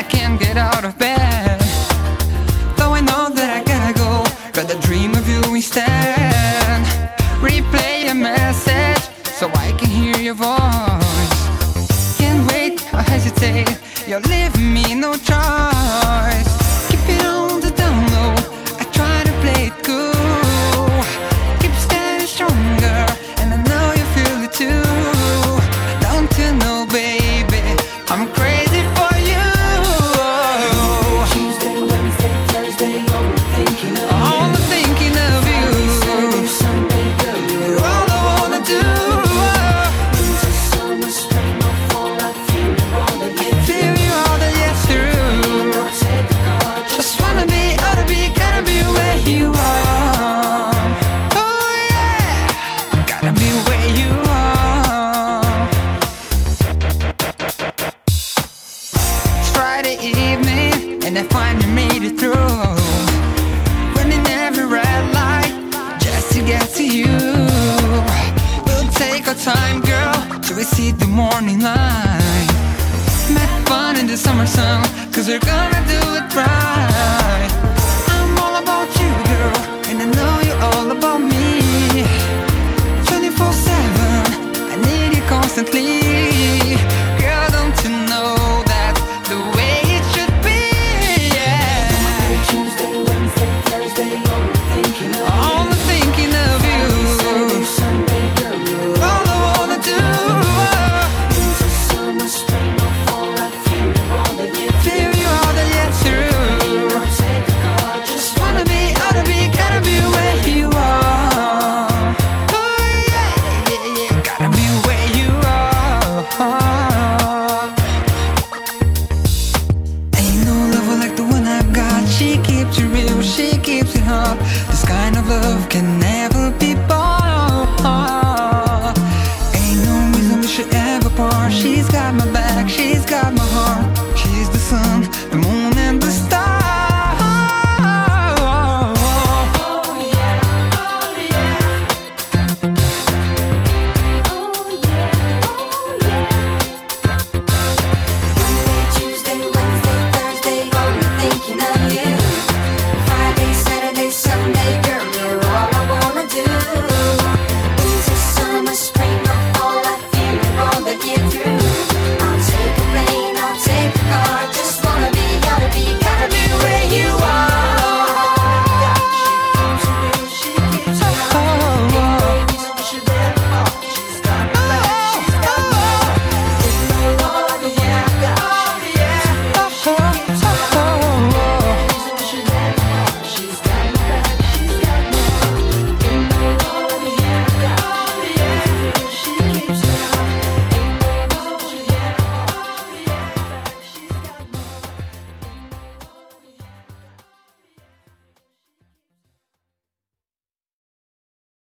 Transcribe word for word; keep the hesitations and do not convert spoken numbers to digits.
can't get out of bed. Though I know that I gotta go, got a dream of you instead. Replay a message so I can hear your voice. Can't wait or hesitate, you're leaving me no choice. Keep it on the down low, I try to play it cool. Keeps getting stronger, and I know you feel it too. Don't you know, baby, I'm crazy for you. Tuesday, Wednesday, Thursday, only thinking of you. Only thinking of you. Saturday, Sunday, girl, you're You're all I wanna do. winter, summer, spring, or fall. I feel you all the year Feel you all the year through. through. Take the car, Just wanna be, oughta be, gotta be where you are. Oh yeah, gotta be where you are. It's Friday evening and I finally made it through. Running every red light just to get to you. We'll take our time, girl, till we see the morning light. Met fun in the summer sun, cause we're gonna do it right. I'm all about you, girl, and I know you're all about me. twenty-four seven, I need you constantly. Girl, don't you know that's the way it should be, yeah. Tuesday, Wednesday, Thursday, only thinking of you. Only thinking of Saturday, you. Sunday, girl, you're All I wanna do. winter, summer, spring, or fall. I feel you all the year Feel you all the year through. Take the car, just Just wanna be, oughta be, gotta be where you are. Oh yeah, yeah, yeah, gotta be where you are. Ain't no lover like the one I've got. She keeps it real, she keeps it hot. The